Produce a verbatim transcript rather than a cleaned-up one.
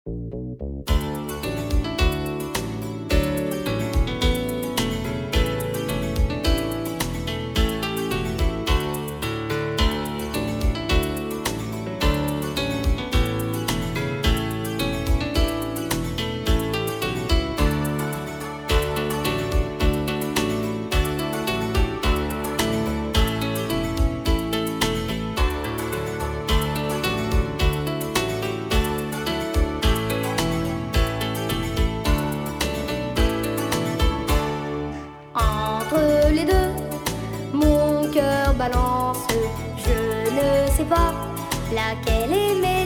Entre les deux, mon cœur balance. Je ne sais pas laquelle aimer.